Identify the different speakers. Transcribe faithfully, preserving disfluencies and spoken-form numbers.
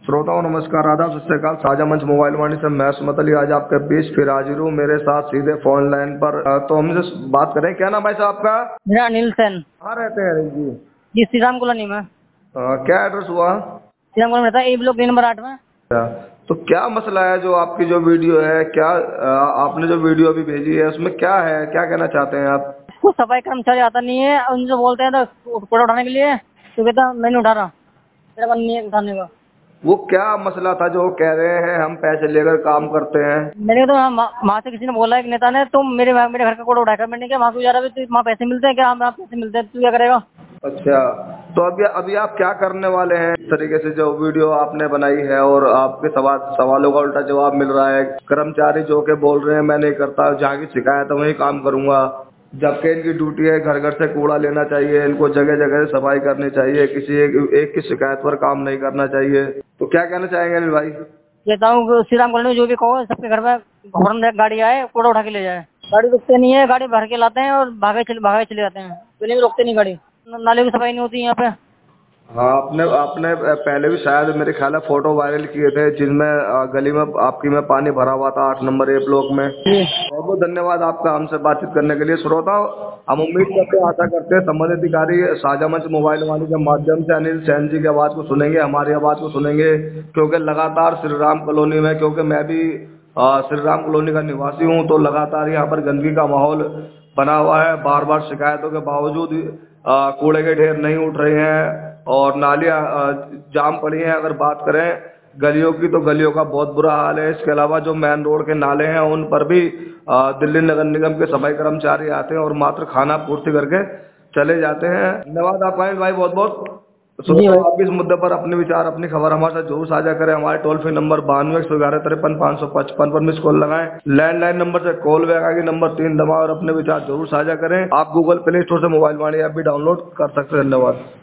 Speaker 1: श्रोताओं नमस्कार, आदाब, सत श्री अकाल। साझा मंच मोबाइल वाणी से मैं सुमत अली आज आपके बीच फिर हाजिर हूँ। मेरे साथ सीधे फोन लाइन पर अ, तो हमसे बात करें। क्या नाम है साहब आपका?
Speaker 2: मेरा अनिल सेन।
Speaker 1: कहाँ रहते हैं अनिल जी?
Speaker 2: जी, श्री राम कॉलोनी में।
Speaker 1: अ, क्या एड्रेस हुआ?
Speaker 2: श्री राम कॉलोनी में रहता है, ए ब्लॉक नंबर आठ में।
Speaker 1: अच्छा, तो क्या मसला है जो आपकी जो वीडियो है, क्या अ, आपने जो वीडियो अभी भेजी है उसमें क्या है, क्या कहना चाहते हैं आप?
Speaker 2: उसको सफाई कर्मचारी आता नहीं है, उनसे बोलते हैं तो कूड़ा उठाने के लिए, तो कहता मैं नहीं उठा रहा, मेरा मन नहीं है उठाने का।
Speaker 1: वो क्या मसला था जो कह रहे हैं हम पैसे लेकर काम करते हैं?
Speaker 2: मैंने तो वहाँ से किसी ने बोला, एक नेता ने, तुम मेरे मेरे घर का कूड़ा उठाकर। मैंने कहा वहाँ क्यों जा रहा है, तो वहाँ पैसे मिलते हैं क्या? हाँ, पैसे मिलते हैं, तू क्या करेगा?
Speaker 1: अच्छा, तो अभी अभी आप क्या करने वाले हैं? इस तरीके से जो वीडियो आपने बनाई है और आपके सवाल सवालों का उल्टा जवाब मिल रहा है, कर्मचारी जो के बोल रहे हैं मैं नहीं करता, जहाँ की शिकायत है वही काम करूंगा, जबकि इनकी ड्यूटी है घर घर से कूड़ा लेना चाहिए, इनको जगह जगह से सफाई करनी चाहिए, किसी एक, एक की शिकायत पर काम नहीं करना चाहिए। तो क्या कहना चाहेंगे अनिल भाई?
Speaker 2: कहता हूँ श्री राम कॉलोनी में जो भी कहो, सबके घर में हॉर्न दे, गाड़ी आए कूड़ा उठा के ले जाए। गाड़ी रुकते नहीं है, गाड़ी भर के लाते हैं और भागे चले भागे चले जाते हैं, पहले भी रोकते नहीं गाड़ी। नाले की सफाई नहीं होती यहाँ पे।
Speaker 1: हाँ, आपने आपने पहले भी शायद मेरे ख्याल है फोटो वायरल किए थे जिनमें अ, गली में आपकी में पानी भरा हुआ था, आठ नंबर ए ब्लॉक में।
Speaker 2: जी।
Speaker 1: बहुत बहुत धन्यवाद आपका हमसे बातचीत करने के लिए। श्रोता, हम उम्मीद करते हैं, आशा करते हैं संबंधित अधिकारी साझा मंच मोबाइल वाणी के माध्यम से अनिल सैन जी की आवाज़ को सुनेंगे, हमारी आवाज़ को सुनेंगे, क्योंकि लगातार श्री राम कॉलोनी में, क्योंकि मैं भी अ, श्री राम कॉलोनी का निवासी हूँ, तो लगातार यहाँ पर गंदगी का माहौल बना हुआ है। बार बार शिकायतों के बावजूद अ, कूड़े के ढेर नहीं उठ रहे हैं और नालियाँ अ, जाम पड़ी हैं। अगर बात करें गलियों की, तो गलियों का बहुत बुरा हाल है। इसके अलावा जो मेन रोड के नाले हैं उन पर भी अ, दिल्ली नगर निगम के सफाई कर्मचारी आते हैं और मात्र खाना पूर्ति करके चले जाते हैं। धन्यवाद आपका अनिल भाई, बहुत बहुत।
Speaker 2: जी
Speaker 1: श्रोता,
Speaker 2: भाई।
Speaker 1: आप भी इस मुद्दे पर अपने विचार, अपनी खबर हमारे साथ जरूर साझा करें। हमारे टोल फ्री नंबर बानवे एक सौ ग्यारह तिरपन पाँच सौ पचपन पर मिस कॉल लगाएं। लैंडलाइन नंबर से कॉल बैक आगे नंबर तीन दबाएं और अपने विचार जरूर साझा करें। आप गूगल प्ले स्टोर से मोबाइल वाणी ऐप भी डाउनलोड कर सकते हैं। धन्यवाद।